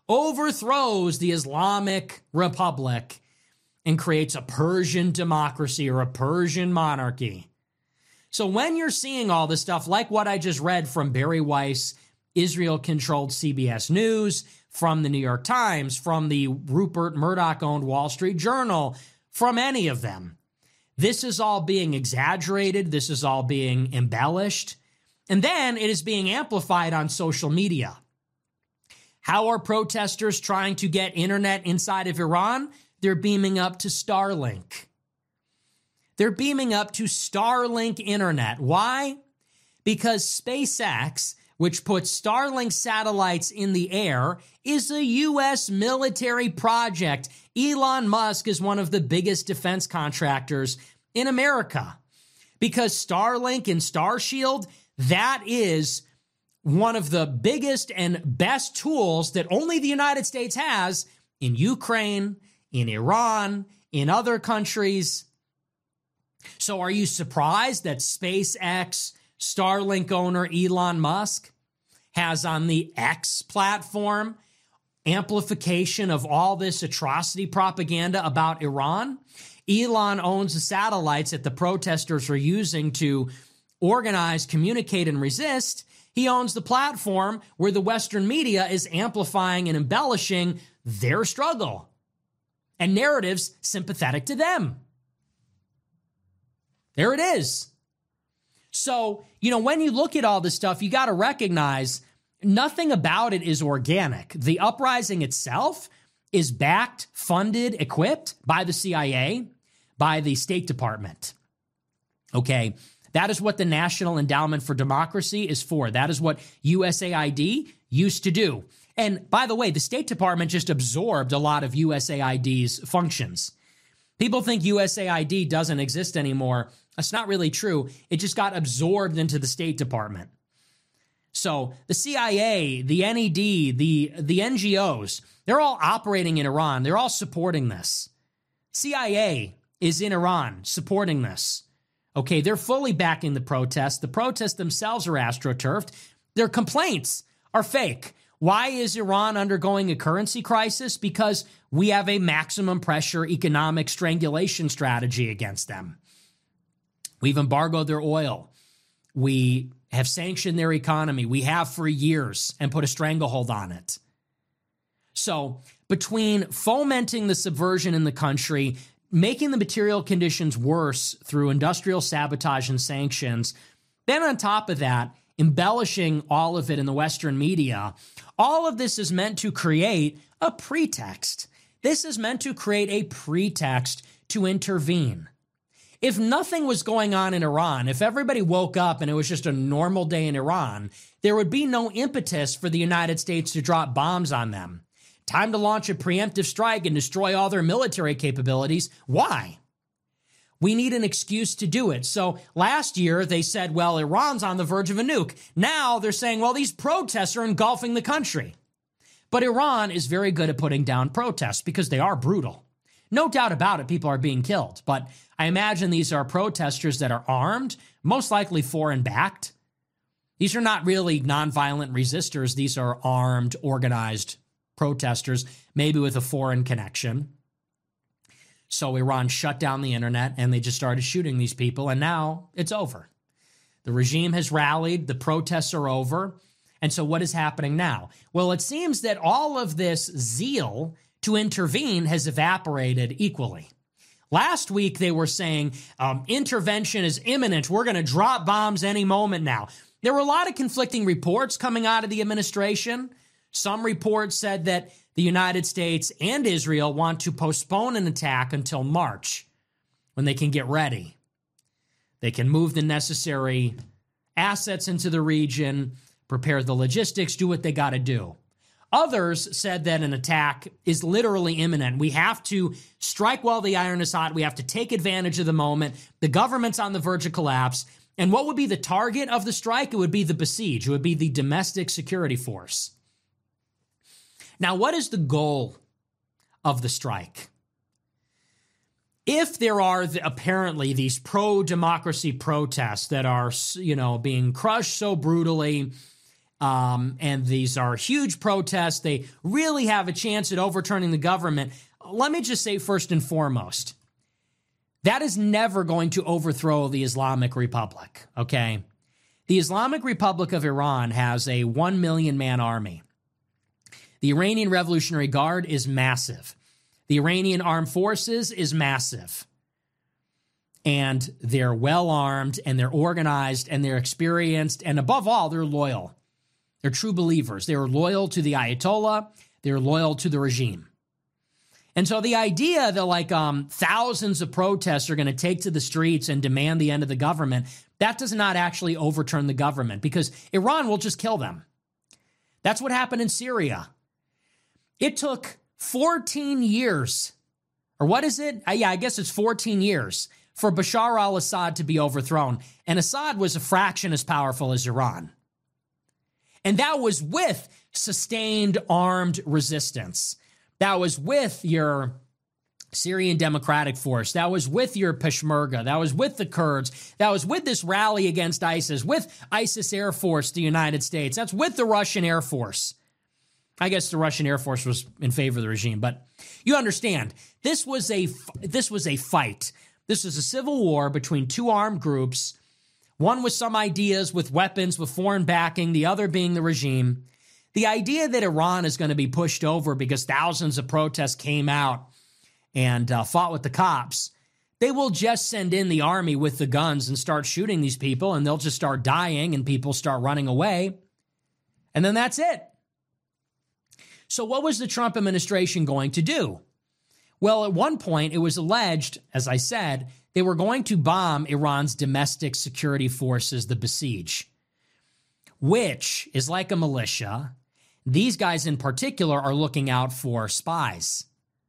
overthrows the Islamic Republic and creates a Persian democracy or a Persian monarchy. So when you're seeing all this stuff, like what I just read from Barry Weiss, Israel-controlled C B S News, from the New York Times, from the Rupert Murdoch-owned Wall Street Journal, from any of them, this is all being exaggerated. This is all being embellished. And then it is being amplified on social media. How are protesters trying to get internet inside of Iran? They're beaming up to Starlink. They're beaming up to Starlink internet. Why? Because SpaceX, which puts Starlink satellites in the air, is a U S military project. Elon Musk is one of the biggest defense contractors in America. Because Starlink and Starshield, that is one of the biggest and best tools that only the United States has in Ukraine, in Iran, in other countries. So are you surprised that SpaceX Starlink owner Elon Musk has on the X platform amplification of all this atrocity propaganda about Iran? Elon owns the satellites that the protesters are using to organize, communicate, and resist. He owns the platform where the Western media is amplifying and embellishing their struggle and narratives sympathetic to them. There it is. So, you know, when you look at all this stuff, you got to recognize nothing about it is organic. The uprising itself is backed, funded, equipped by the C I A, by the State Department. Okay, that is what the National Endowment for Democracy is for. That is what U S A I D used to do. And by the way, the State Department just absorbed a lot of U S A I D's functions. People think U S A I D doesn't exist anymore. That's not really true. It just got absorbed into the State Department. So the C I A, the N E D, the, the N G Os, they're all operating in Iran. They're all supporting this. C I A is in Iran supporting this. Okay, they're fully backing the protests. The protests themselves are astroturfed. Their complaints are fake. Why is Iran undergoing a currency crisis? Because we have a maximum pressure economic strangulation strategy against them. We've embargoed their oil. We have sanctioned their economy. We have for years and put a stranglehold on it. So between fomenting the subversion in the country, making the material conditions worse through industrial sabotage and sanctions, then on top of that, embellishing all of it in the Western media, all of this is meant to create a pretext. This is meant to create a pretext to intervene. If nothing was going on in Iran, if everybody woke up and it was just a normal day in Iran, there would be no impetus for the United States to drop bombs on them. Time to launch a preemptive strike and destroy all their military capabilities. Why? We need an excuse to do it. So last year they said, well, Iran's on the verge of a nuke. Now they're saying, well, these protests are engulfing the country. But Iran is very good at putting down protests because they are brutal. No doubt about it, people are being killed. But I imagine these are protesters that are armed, most likely foreign-backed. These are not really nonviolent resistors. These are armed, organized protesters, maybe with a foreign connection. So Iran shut down the internet and they just started shooting these people, and now it's over. The regime has rallied, the protests are over, and so what is happening now? Well, it seems that all of this zeal to intervene has evaporated equally. Last week they were saying um, intervention is imminent. We're going to drop bombs any moment now. There were a lot of conflicting reports coming out of the administration. Some reports said that the United States and Israel want to postpone an attack until March, when they can get ready. They can move the necessary assets into the region, prepare the logistics, do what they got to do. Others said that an attack is literally imminent. We have to strike while the iron is hot. We have to take advantage of the moment. The government's on the verge of collapse. And what would be the target of the strike? It would be the besieged. It would be the domestic security force. Now, what is the goal of the strike? If there are the, apparently these pro-democracy protests that are, you know, being crushed so brutally, Um, and these are huge protests. They really have a chance at overturning the government. Let me just say first and foremost, that is never going to overthrow the Islamic Republic, okay? The Islamic Republic of Iran has a one million man army. The Iranian Revolutionary Guard is massive. The Iranian Armed Forces is massive. And they're well-armed, and they're organized, and they're experienced, and above all, they're loyal. They're true believers. They're loyal to the Ayatollah. They're loyal to the regime. And so the idea that like um, thousands of protests are going to take to the streets and demand the end of the government, that does not actually overturn the government because Iran will just kill them. That's what happened in Syria. It took fourteen years, or what is it? Uh, yeah, I guess it's fourteen years for Bashar al-Assad to be overthrown. And Assad was a fraction as powerful as Iran. And that was with sustained armed resistance. That was with your Syrian Democratic Force. That was with your Peshmerga. That was with the Kurds. That was with this rally against ISIS, with ISIS Air Force, the United States. That's with the Russian Air Force. I guess the Russian Air Force was in favor of the regime, but you understand, this was a, this was a fight. This was a civil war between two armed groups, one with some ideas, with weapons, with foreign backing, the other being the regime. The idea that Iran is going to be pushed over because thousands of protests came out and uh, fought with the cops, they will just send in the army with the guns and start shooting these people, and they'll just start dying and people start running away. And then that's it. So what was the Trump administration going to do? Well, at one point, it was alleged, as I said, they were going to bomb Iran's domestic security forces, the Basij, which is like a militia. These guys in particular are looking out for spies.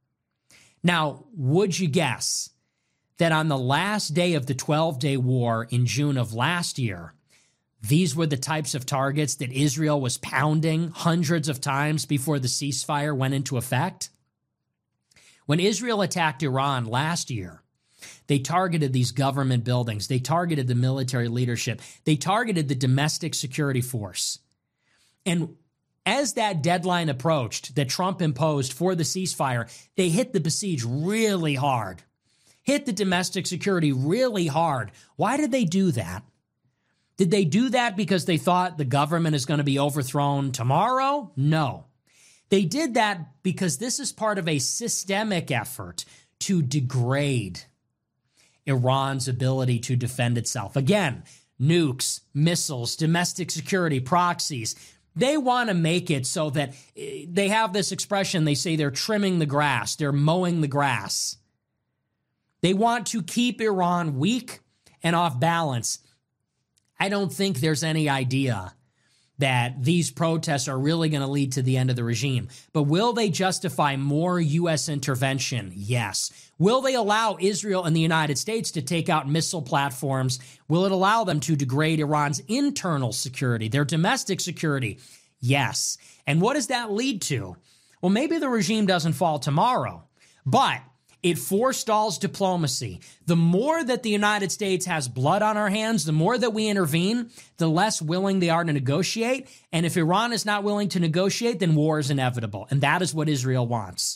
Now, would you guess that on the last day of the twelve-day war in June of last year, these were the types of targets that Israel was pounding hundreds of times before the ceasefire went into effect? When Israel attacked Iran last year, they targeted these government buildings. They targeted the military leadership. They targeted the domestic security force. And as that deadline approached that Trump imposed for the ceasefire, they hit the Basij really hard, hit the domestic security really hard. Why did they do that? Did they do that because they thought the government is going to be overthrown tomorrow? No. They did that because this is part of a systemic effort to degrade Iran's ability to defend itself. Again, nukes, missiles, domestic security, proxies. They want to make it so that they have this expression, they say they're trimming the grass, they're mowing the grass. They want to keep Iran weak and off balance. I don't think there's any idea that these protests are really going to lead to the end of the regime. But will they justify more U S intervention? Yes. Will they allow Israel and the United States to take out missile platforms? Will it allow them to degrade Iran's internal security, their domestic security? Yes. And what does that lead to? Well, maybe the regime doesn't fall tomorrow, but it forestalls diplomacy. The more that the United States has blood on our hands, the more that we intervene, the less willing they are to negotiate. And if Iran is not willing to negotiate, then war is inevitable. And that is what Israel wants.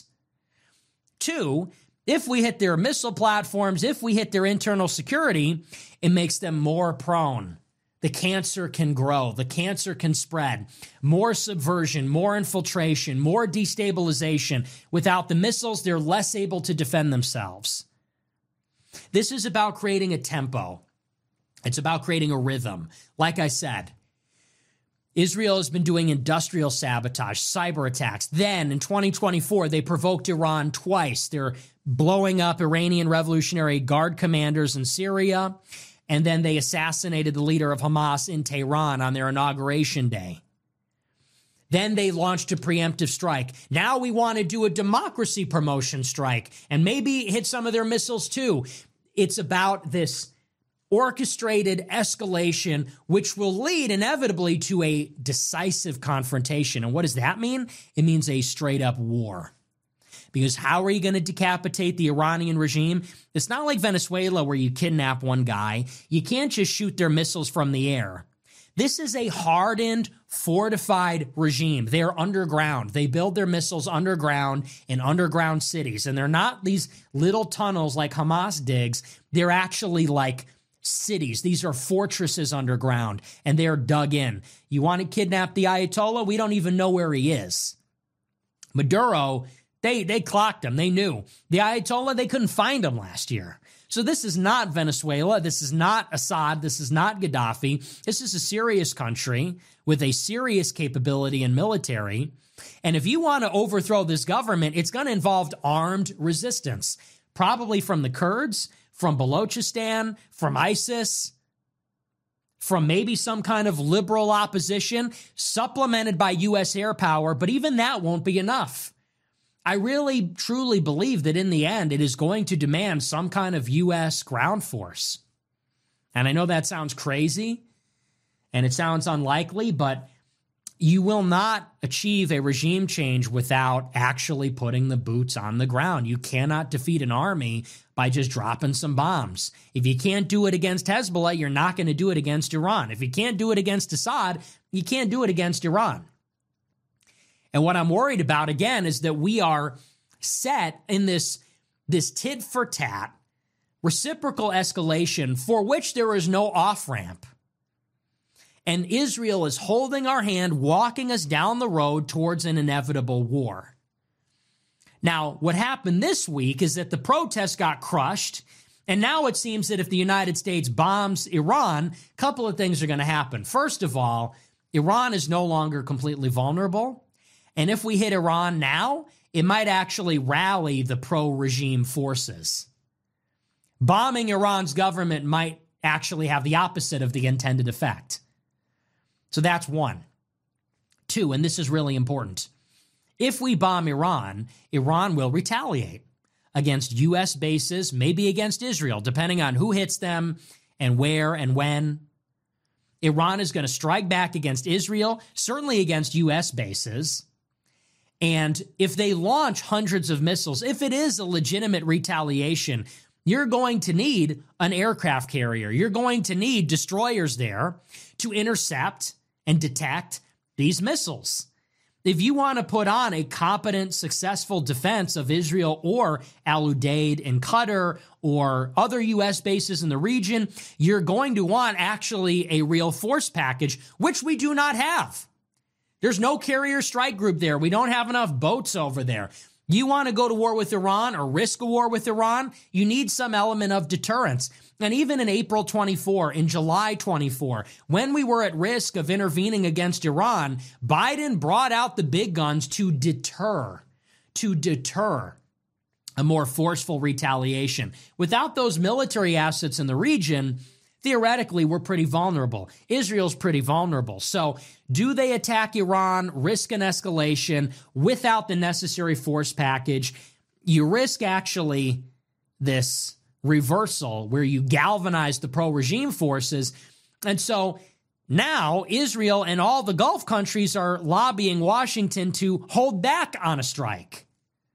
Two, if we hit their missile platforms, if we hit their internal security, it makes them more prone. The cancer can grow. The cancer can spread. More subversion, more infiltration, more destabilization. Without the missiles, they're less able to defend themselves. This is about creating a tempo. It's about creating a rhythm. Like I said, Israel has been doing industrial sabotage, cyber attacks. Then in twenty twenty-four, they provoked Iran twice. They're blowing up Iranian Revolutionary Guard commanders in Syria. And then they assassinated the leader of Hamas in Tehran on their inauguration day. Then they launched a preemptive strike. Now we want to do a democracy promotion strike and maybe hit some of their missiles too. It's about this orchestrated escalation, which will lead inevitably to a decisive confrontation. And what does that mean? It means a straight up war. Because how are you going to decapitate the Iranian regime? It's not like Venezuela where you kidnap one guy. You can't just shoot their missiles from the air. This is a hardened, fortified regime. They're underground. They build their missiles underground in underground cities. And they're not these little tunnels like Hamas digs. They're actually like cities. These are fortresses underground, and they're dug in. You want to kidnap the Ayatollah? We don't even know where he is. Maduro, they, they clocked him. They knew. The Ayatollah, they couldn't find him last year. So this is not Venezuela. This is not Assad. This is not Gaddafi. This is a serious country with a serious capability and military. And if you want to overthrow this government, it's going to involve armed resistance, probably from the Kurds, from Balochistan, from ISIS, from maybe some kind of liberal opposition, supplemented by U S air power. But even that won't be enough. I really, truly believe that in the end, it is going to demand some kind of U S ground force. And I know that sounds crazy and it sounds unlikely, but you will not achieve a regime change without actually putting the boots on the ground. You cannot defeat an army by just dropping some bombs. If you can't do it against Hezbollah, you're not going to do it against Iran. If you can't do it against Assad, you can't do it against Iran. And what I'm worried about, again, is that we are set in this, this tit for tat, reciprocal escalation for which there is no off-ramp. And Israel is holding our hand, walking us down the road towards an inevitable war. Now, what happened this week is that the protests got crushed, and now it seems that if the United States bombs Iran, a couple of things are going to happen. First of all, Iran is no longer completely vulnerable. And if we hit Iran now, it might actually rally the pro-regime forces. Bombing Iran's government might actually have the opposite of the intended effect. So that's one. Two, and this is really important. If we bomb Iran, Iran will retaliate against U S bases, maybe against Israel, depending on who hits them and where and when. Iran is going to strike back against Israel, certainly against U S bases. And if they launch hundreds of missiles, if it is a legitimate retaliation, you're going to need an aircraft carrier. You're going to need destroyers there to intercept and detect these missiles. If you want to put on a competent, successful defense of Israel or Al Udeid in Qatar or other U S bases in the region, you're going to want actually a real force package, which we do not have. There's no carrier strike group there. We don't have enough boats over there. You want to go to war with Iran or risk a war with Iran, you need some element of deterrence. And even in April twenty-four, in July twenty-four, when we were at risk of intervening against Iran, Biden brought out the big guns to deter, to deter a more forceful retaliation. Without those military assets in the region, theoretically, we're pretty vulnerable. Israel's pretty vulnerable. So do they attack Iran, risk an escalation without the necessary force package? You risk actually this reversal where you galvanize the pro-regime forces. And so now Israel and all the Gulf countries are lobbying Washington to hold back on a strike.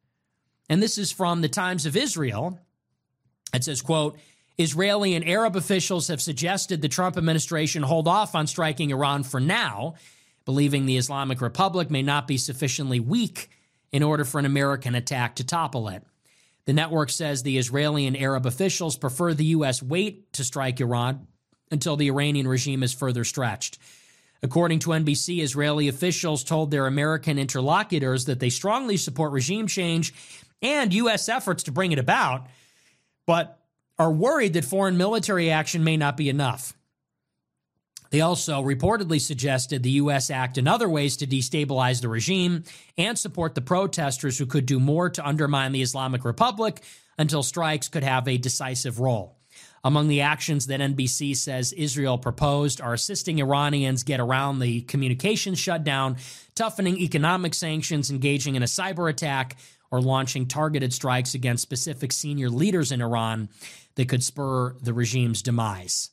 And this is from the Times of Israel. It says, quote, Israeli and Arab officials have suggested the Trump administration hold off on striking Iran for now, believing the Islamic Republic may not be sufficiently weak in order for an American attack to topple it. The network says the Israeli and Arab officials prefer the U S wait to strike Iran until the Iranian regime is further stretched. According to N B C, Israeli officials told their American interlocutors that they strongly support regime change and U S efforts to bring it about, but are worried that foreign military action may not be enough. They also reportedly suggested the U S act in other ways to destabilize the regime and support the protesters who could do more to undermine the Islamic Republic until strikes could have a decisive role. Among the actions that N B C says Israel proposed are assisting Iranians get around the communications shutdown, toughening economic sanctions, engaging in a cyber attack, or launching targeted strikes against specific senior leaders in Iran that could spur the regime's demise.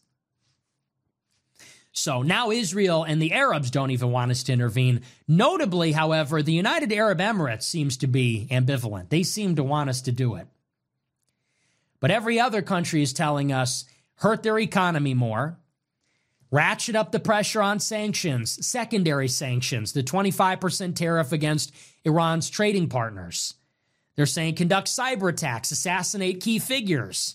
So now Israel and the Arabs don't even want us to intervene. Notably, however, the United Arab Emirates seems to be ambivalent. They seem to want us to do it. But every other country is telling us hurt their economy more, ratchet up the pressure on sanctions, secondary sanctions, the twenty-five percent tariff against Iran's trading partners. They're saying conduct cyber attacks, assassinate key figures,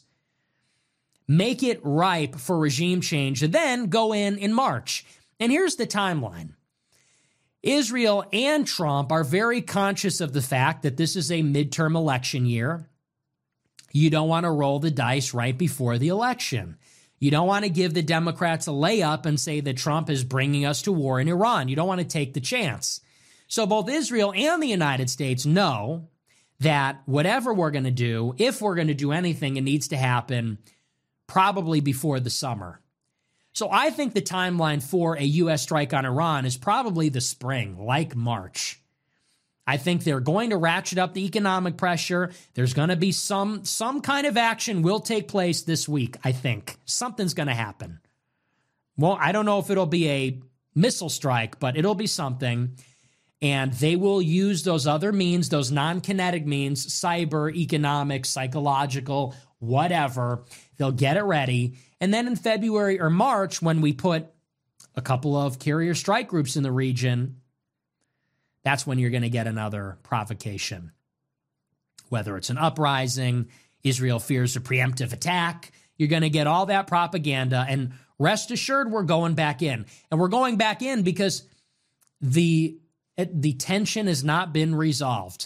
make it ripe for regime change, and then go in in March. And here's the timeline. Israel and Trump are very conscious of the fact that this is a midterm election year. You don't want to roll the dice right before the election. You don't want to give the Democrats a layup and say that Trump is bringing us to war in Iran. You don't want to take the chance. So both Israel and the United States know that whatever we're going to do, if we're going to do anything, it needs to happen probably before the summer. So I think the timeline for a U S strike on Iran is probably the spring, like March. I think they're going to ratchet up the economic pressure. There's going to be some some kind of action will take place this week, I think. Something's going to happen. Well, I don't know if it'll be a missile strike, but it'll be something. And they will use those other means, those non-kinetic means, cyber, economic, psychological, whatever. They'll get it ready. And then in February or March, when we put a couple of carrier strike groups in the region, that's when you're going to get another provocation. Whether it's an uprising, Israel fears a preemptive attack, you're going to get all that propaganda. And rest assured, we're going back in. And we're going back in because the, the tension has not been resolved.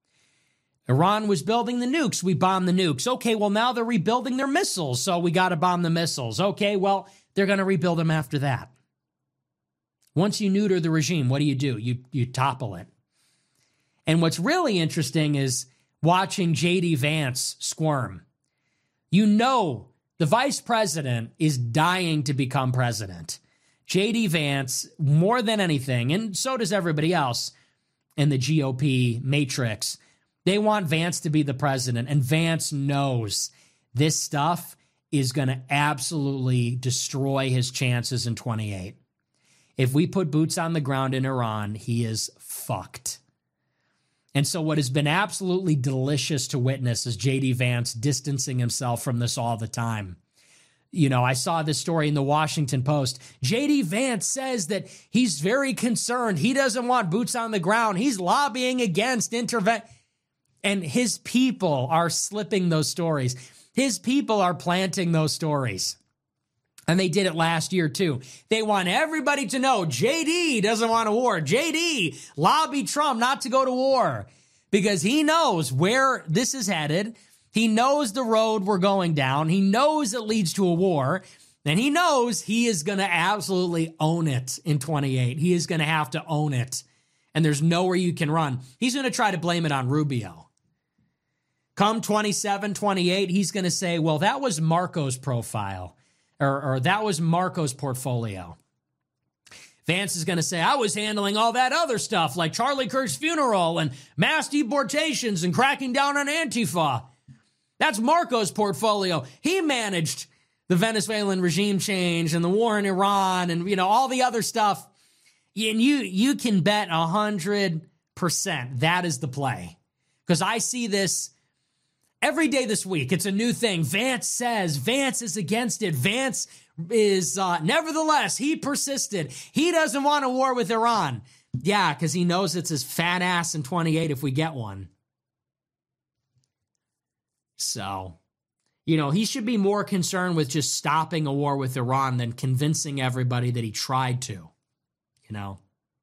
Iran was building the nukes. We bombed the nukes. Okay, well, now they're rebuilding their missiles, so we got to bomb the missiles. Okay, well, they're going to rebuild them after that. Once you neuter the regime, what do you do? You you topple it. And what's really interesting is watching J D Vance squirm. You know the vice president is dying to become president. J D Vance, more than anything, and so does everybody else in the G O P matrix, they want Vance to be the president, and Vance knows this stuff is going to absolutely destroy his chances in twenty-eight. If we put boots on the ground in Iran, he is fucked. And so what has been absolutely delicious to witness is J D Vance distancing himself from this all the time. You know, I saw this story in the Washington Post. J D Vance says that he's very concerned. He doesn't want boots on the ground. He's lobbying against intervention. And his people are slipping those stories. His people are planting those stories. And they did it last year, too. They want everybody to know J D doesn't want a war. J D lobbied Trump not to go to war because he knows where this is headed. He knows the road we're going down. He knows it leads to a war. And he knows he is going to absolutely own it in twenty-eight. He is going to have to own it. And there's nowhere you can run. He's going to try to blame it on Rubio. Come twenty-seven, twenty-eight, he's going to say, well, that was Marco's profile. Or, or that was Marco's portfolio. Vance is going to say, I was handling all that other stuff like Charlie Kirk's funeral and mass deportations and cracking down on Antifa. That's Marco's portfolio. He managed the Venezuelan regime change and the war in Iran and, you know, all the other stuff. And you, you can bet one hundred percent that is the play. Because I see this every day this week. It's a new thing. Vance says, Vance is against it. Vance is, uh, nevertheless, he persisted. He doesn't want a war with Iran. Yeah, because he knows it's his fat ass in twenty-eight if we get one. So, you know, he should be more concerned with just stopping a war with Iran than convincing everybody that he tried to, you know.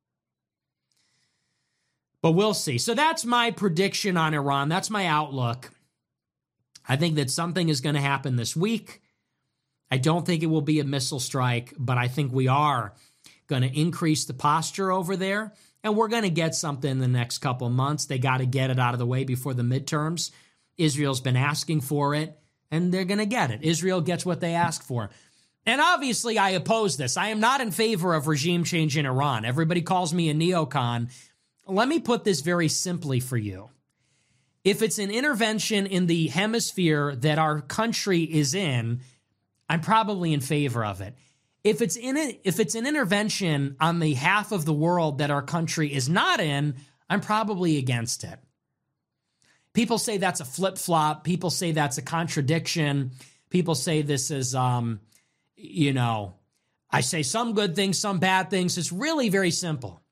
But we'll see. So that's my prediction on Iran. That's my outlook. I think that something is going to happen this week. I don't think it will be a missile strike, but I think we are going to increase the posture over there, and we're going to get something in the next couple of months. They got to get it out of the way before the midterms. Israel's been asking for it, and they're going to get it. Israel gets what they ask for. And obviously, I oppose this. I am not in favor of regime change in Iran. Everybody calls me a neocon. Let me put this very simply for you. If it's an intervention in the hemisphere that our country is in, I'm probably in favor of it. If it's in it, if it's an intervention on the half of the world that our country is not in, I'm probably against it. People say that's a flip-flop. People say that's a contradiction. People say this is, um, you know, I say some good things, some bad things. It's really very simple.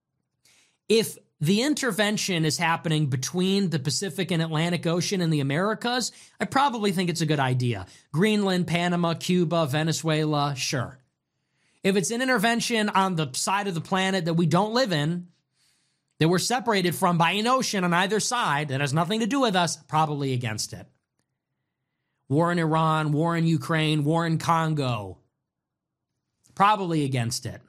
If the intervention is happening between the Pacific and Atlantic Ocean and the Americas, I probably think it's a good idea. Greenland, Panama, Cuba, Venezuela, sure. If it's an intervention on the side of the planet that we don't live in, that we're separated from by an ocean on either side that has nothing to do with us, probably against it. War in Iran, war in Ukraine, war in Congo, probably against it.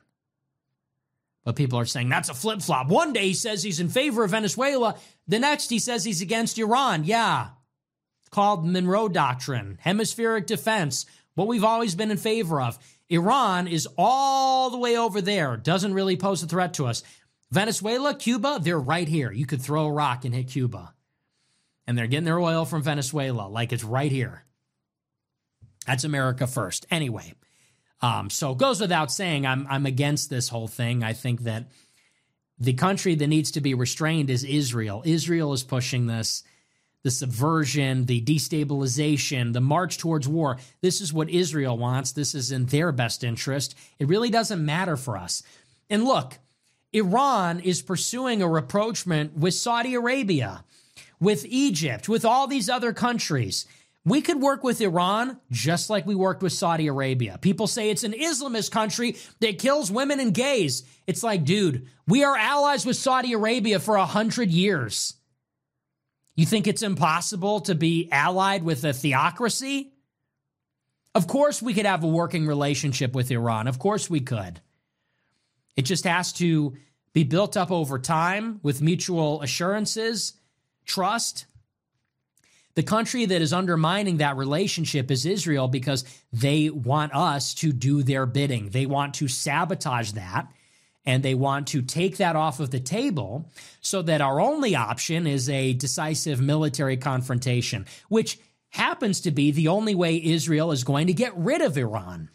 But people are saying that's a flip-flop. One day he says he's in favor of Venezuela. The next he says he's against Iran. Yeah. It's called Monroe Doctrine, hemispheric defense, what we've always been in favor of. Iran is all the way over there. Doesn't really pose a threat to us. Venezuela, Cuba, they're right here. You could throw a rock and hit Cuba. And they're getting their oil from Venezuela like it's right here. That's America first. Anyway. Um, so it goes without saying, I'm I'm against this whole thing. I think that the country that needs to be restrained is Israel. Israel is pushing this, the subversion, the destabilization, the march towards war. This is what Israel wants. This is in their best interest. It really doesn't matter for us. And look, Iran is pursuing a rapprochement with Saudi Arabia, with Egypt, with all these other countries. We could work with Iran just like we worked with Saudi Arabia. People say it's an Islamist country that kills women and gays. It's like, dude, we are allies with Saudi Arabia for a hundred years. You think it's impossible to be allied with a theocracy? Of course we could have a working relationship with Iran. Of course we could. It just has to be built up over time with mutual assurances, trust. The country that is undermining that relationship is Israel because they want us to do their bidding. They want to sabotage that, and they want to take that off of the table so that our only option is a decisive military confrontation, which happens to be the only way Israel is going to get rid of Iran.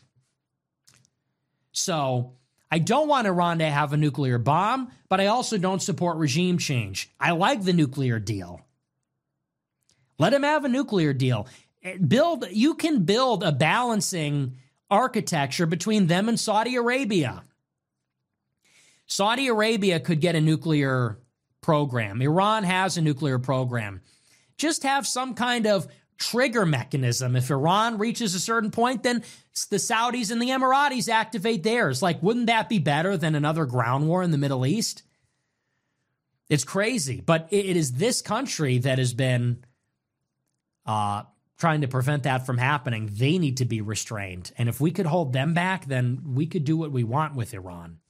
So I don't want Iran to have a nuclear bomb, but I also don't support regime change. I like the nuclear deal. Let him have a nuclear deal. Build, you can build a balancing architecture between them and Saudi Arabia. Saudi Arabia could get a nuclear program. Iran has a nuclear program. Just have some kind of trigger mechanism. If Iran reaches a certain point, then the Saudis and the Emiratis activate theirs. Like, wouldn't that be better than another ground war in the Middle East? It's crazy. But it is this country that has been Uh, trying to prevent that from happening. They need to be restrained. And if we could hold them back, then we could do what we want with Iran.